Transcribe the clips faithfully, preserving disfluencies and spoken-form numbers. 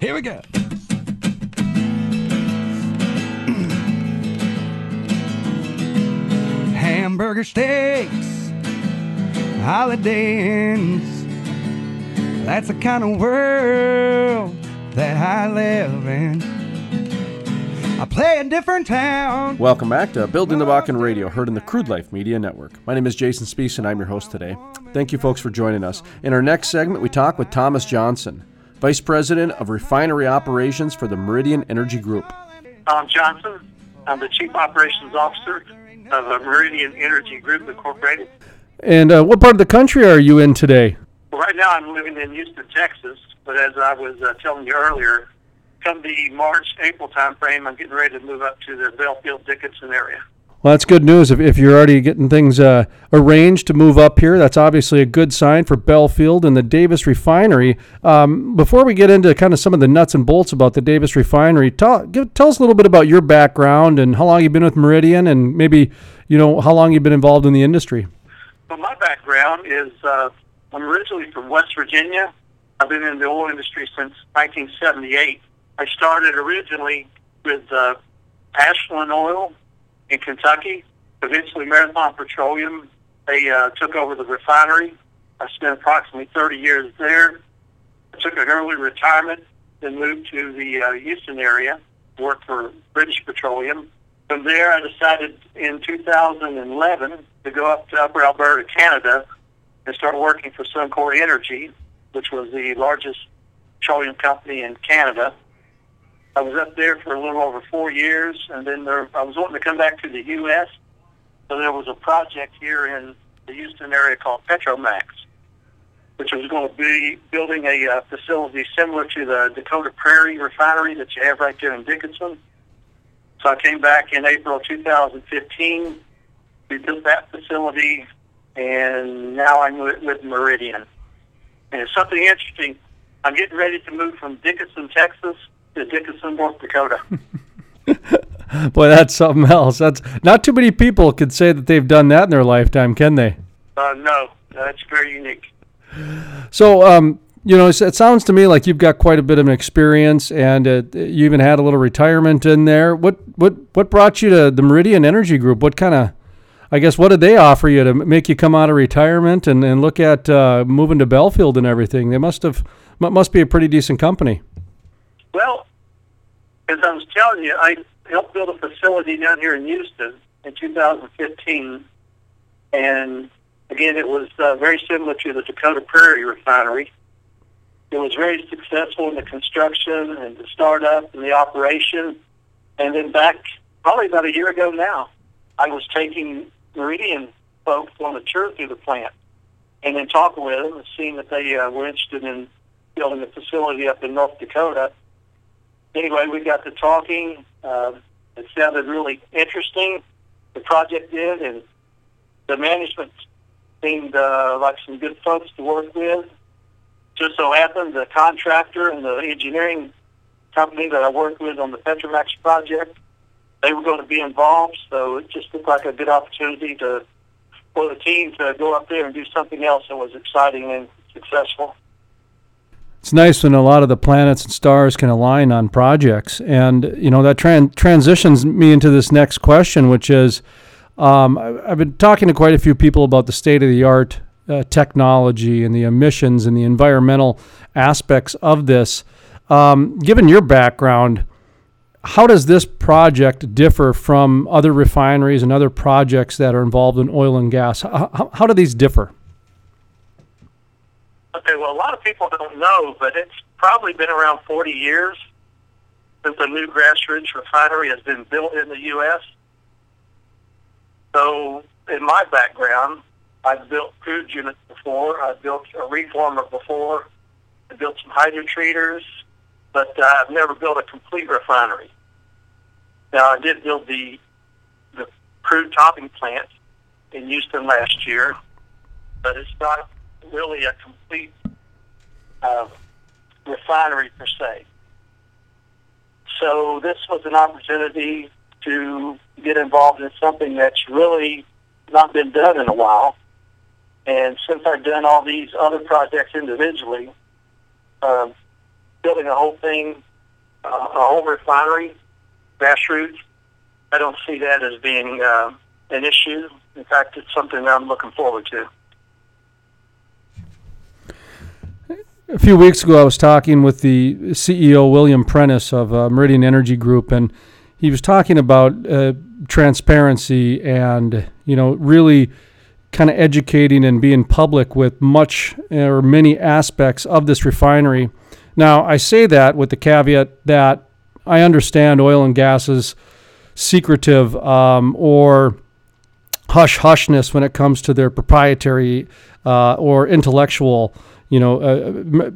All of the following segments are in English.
Here we go. Hamburger steaks, Holiday Inns. That's the kind of world that I live in. I play a different town. Welcome back to Building the Bakken Radio, heard in the Crude Life Media Network. My name is Jason Spees, and I'm your host today. Thank you, folks, for joining us. In our next segment, we talk with Thomas Johnson, Vice President of Refinery Operations for the Meridian Energy Group. Tom Johnson. I'm the Chief Operations Officer of the Meridian Energy Group, Incorporated. And uh, what part of the country are you in today? Well, right now I'm living in Houston, Texas, but as I was uh, telling you earlier, come the March, April time frame, I'm getting ready to move up to the Belfield, Dickinson area. Well, that's good news. If, if you're already getting things uh, arranged to move up here, that's obviously a good sign for Belfield and the Davis Refinery. Um, before we get into kind of some of the nuts and bolts about the Davis Refinery, tell, give, tell us a little bit about your background and how long you've been with Meridian, and maybe, you know, how long you've been involved in the industry. Well, my background is uh, I'm originally from West Virginia. I've been in the oil industry since nineteen seventy-eight. I started originally with uh, Ashland Oil in Kentucky. Eventually, Marathon Petroleum, they uh, took over the refinery. I spent approximately thirty years there. I took an early retirement, then moved to the uh, Houston area, worked for British Petroleum. From there, I decided in two thousand eleven to go up to Upper Alberta, Canada, and start working for Suncor Energy, which was the largest petroleum company in Canada. I was up there for a little over four years, and then there, I was wanting to come back to the U S, so there was a project here in the Houston area called Petromax, which was going to be building a uh, facility similar to the Dakota Prairie refinery that you have right there in Dickinson. So I came back in April of two thousand fifteen. We built that facility, and now I'm with, with Meridian. And it's something interesting. I'm getting ready to move from Dickinson, Texas, to Dickinson, North Dakota. Boy, that's something else. That's not too many people could say that they've done that in their lifetime, can they? Uh, no, that's very unique. So, um, you know, it sounds to me like you've got quite a bit of an experience, and uh, you even had a little retirement in there. What what what brought you to the Meridian Energy Group? What kind of, I guess, what did they offer you to make you come out of retirement and, and look at uh, moving to Belfield and everything? They must have must be a pretty decent company. Well, as I was telling you, I helped build a facility down here in Houston in two thousand fifteen, and again, it was uh, very similar to the Dakota Prairie refinery. It was very successful in the construction and the startup and the operation. And then back probably about a year ago now, I was taking Meridian folks on a tour through the plant and then talking with them and seeing that they uh, were interested in building a facility up in North Dakota. Anyway, we got to talking. Uh, it sounded really interesting, the project did, and the management seemed uh, like some good folks to work with. Just so happened the contractor and the engineering company that I worked with on the Petromax project, they were going to be involved, so it just looked like a good opportunity to for the team to go up there and do something else that was exciting and successful. It's nice when a lot of the planets and stars can align on projects. And, you know, that tran- transitions me into this next question, which is, um, I've been talking to quite a few people about the state-of-the-art uh, technology and the emissions and the environmental aspects of this. Um, given your background, how does this project differ from other refineries and other projects that are involved in oil and gas? How, how, how do these differ? Okay, well, a lot of people don't know, but it's probably been around forty years since a new Grassroots refinery has been built in the U S. So, in my background, I've built crude units before. I've built a reformer before. I built some hydrotreaters, but uh, I've never built a complete refinery. Now, I did build the the crude topping plant in Houston last year, but it's not really a complete uh, refinery per se. So this was an opportunity to get involved in something that's really not been done in a while. And since I've done all these other projects individually, um, building a whole thing, uh, a whole refinery, grassroots, I don't see that as being uh, an issue. In fact, it's something that I'm looking forward to. A few weeks ago, I was talking with the C E O, William Prentice of uh, Meridian Energy Group, and he was talking about uh, transparency and, you know, really kind of educating and being public with much or many aspects of this refinery. Now, I say that with the caveat that I understand oil and gas's secretive um, or hush-hushness when it comes to their proprietary uh, or intellectual, you know, uh,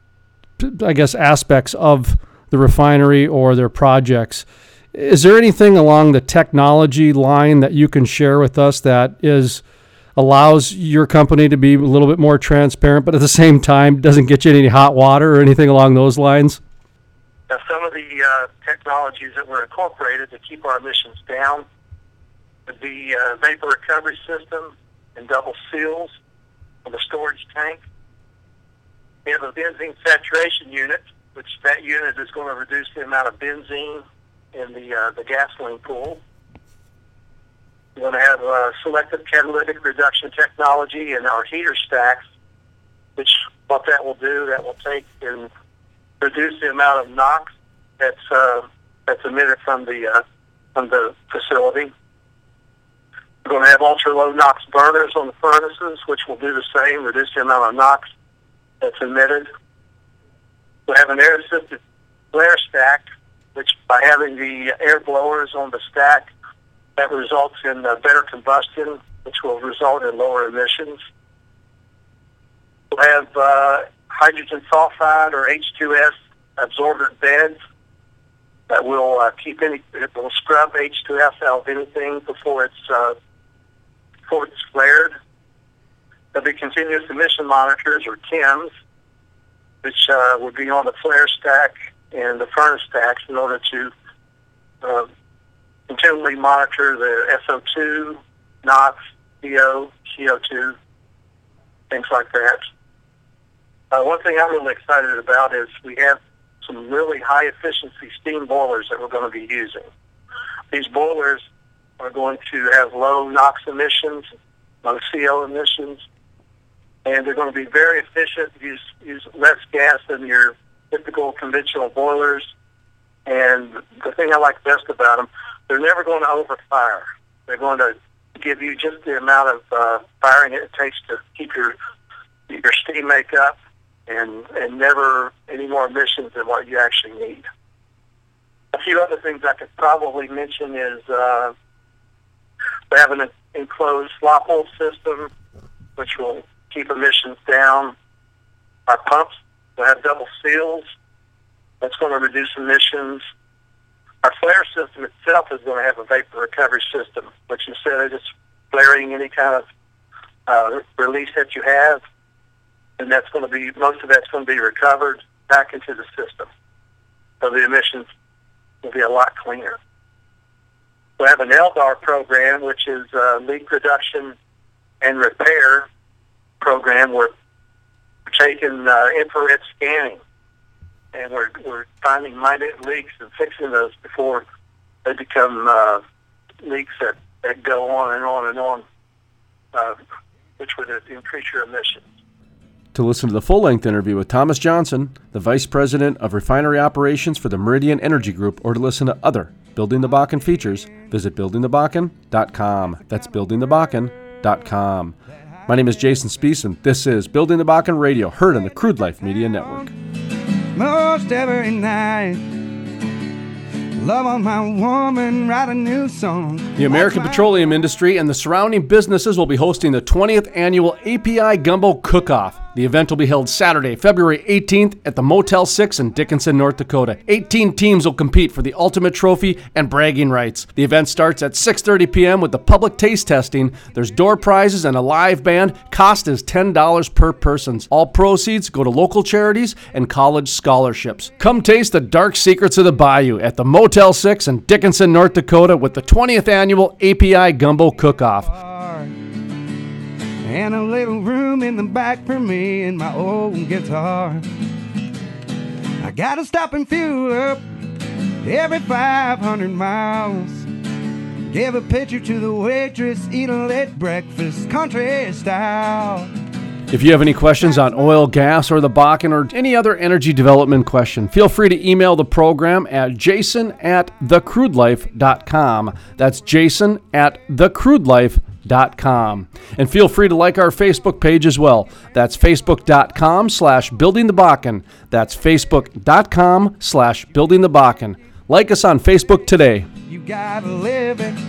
I guess aspects of the refinery or their projects. Is there anything along the technology line that you can share with us that is allows your company to be a little bit more transparent, but at the same time doesn't get you any hot water or anything along those lines? Now, some of the uh, technologies that were incorporated to keep our emissions down would be uh, vapor recovery system and double seals on the storage tank. We have a benzene saturation unit, which that unit is going to reduce the amount of benzene in the uh, the gasoline pool. We're going to have uh, selective catalytic reduction technology in our heater stacks, which what that will do, that will take and reduce the amount of NOx that's uh, that's emitted from the uh, from the facility. We're going to have ultra low NOx burners on the furnaces, which will do the same, reduce the amount of NOx that's emitted. We'll have an air assisted flare stack, which by having the air blowers on the stack, that results in uh, better combustion, which will result in lower emissions. We'll have uh, hydrogen sulfide or H two S absorbent beds that will uh, keep any, it will scrub H two S out of anything before it's uh, before it's flared. There'll be continuous emission monitors or K E Ms, which uh, will be on the flare stack and the furnace stacks in order to uh, continually monitor the S O two, NOx, C O, C O two, things like that. Uh, one thing I'm really excited about is we have some really high-efficiency steam boilers that we're going to be using. These boilers are going to have low NOx emissions, low C O emissions, and they're going to be very efficient, use, use less gas than your typical conventional boilers. And the thing I like best about them, they're never going to overfire. They're going to give you just the amount of uh, firing it takes to keep your your steam make up, and, and never any more emissions than what you actually need. A few other things I could probably mention is uh, we have an enclosed slop hole system, which will keep emissions down. Our pumps will have double seals. That's going to reduce emissions. Our flare system itself is going to have a vapor recovery system, which instead of just flaring any kind of uh, release that you have, and that's going to be, most of that's going to be recovered back into the system. So the emissions will be a lot cleaner. We have an L D A R program, which is a leak reduction and repair program. We're taking uh, infrared scanning, and we're we're finding minute leaks and fixing those before they become uh, leaks that, that go on and on and on, uh, which would increase your emissions. To listen to the full-length interview with Thomas Johnson, the Vice President of Refinery Operations for the Meridian Energy Group, or to listen to other Building the Bakken features, visit building the bakken dot com. That's building the bakken dot com. My name is Jason Spiess, and this is Building the Bakken Radio, heard on the Crude Life Media Network. Most every night, love on my woman, write a new song. The American petroleum industry and the surrounding businesses will be hosting the twentieth annual A P I Gumbo Cook-Off. The event will be held Saturday, February eighteenth at the Motel six in Dickinson, North Dakota. eighteen teams will compete for the ultimate trophy and bragging rights. The event starts at six thirty p.m. with the public taste testing. There's door prizes and a live band. Cost is ten dollars per person. All proceeds go to local charities and college scholarships. Come taste the dark secrets of the bayou at the Motel six in Dickinson, North Dakota with the twentieth annual A P I Gumbo Cook-Off. And a little room in the back for me and my old guitar. I gotta stop and fuel up every five hundred miles. Give a picture to the waitress, eat a late breakfast, country style. If you have any questions on oil, gas, or the Bakken, or any other energy development question, feel free to email the program at jason at the crude life dot com. That's jason at the crude life dot com. And feel free to like our Facebook page as well. That's facebook.com slash building the Bakken. That's facebook.com slash building the Bakken. Like us on Facebook today. You gotta live it.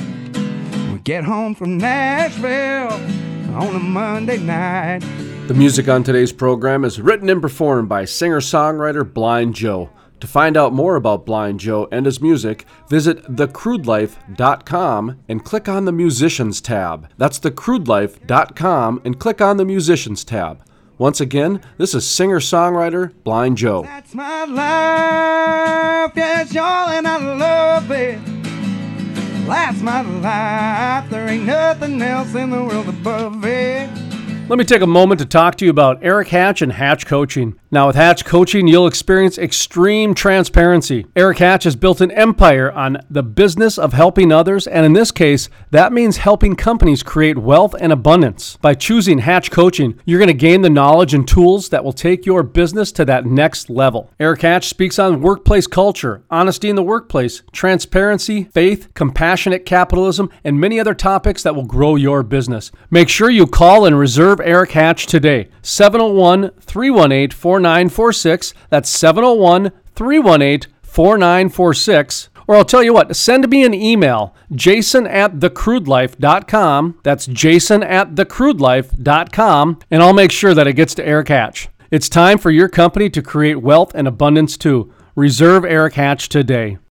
We get home from Nashville on a Monday night. The music on today's program is written and performed by singer-songwriter Blind Joe. To find out more about Blind Joe and his music, visit the crude life dot com and click on the Musicians tab. That's the crude life dot com and click on the Musicians tab. Once again, this is singer-songwriter Blind Joe. That's my life, yes, y'all, and I love it. That's my life, there ain't nothing else in the world above it. Let me take a moment to talk to you about Eric Hatch and Hatch Coaching. Now, with Hatch Coaching, you'll experience extreme transparency. Eric Hatch has built an empire on the business of helping others, and in this case, that means helping companies create wealth and abundance. By choosing Hatch Coaching, you're going to gain the knowledge and tools that will take your business to that next level. Eric Hatch speaks on workplace culture, honesty in the workplace, transparency, faith, compassionate capitalism, and many other topics that will grow your business. Make sure you call and reserve Eric Hatch today. seven oh one, three one eight, four nine four six. That's seven oh one, three one eight, four nine four six. Or I'll tell you what, send me an email, jason at the crude life dot com. That's jason at the crude life dot com, and I'll make sure that it gets to Eric Hatch. It's time for your company to create wealth and abundance too. Reserve Eric Hatch today.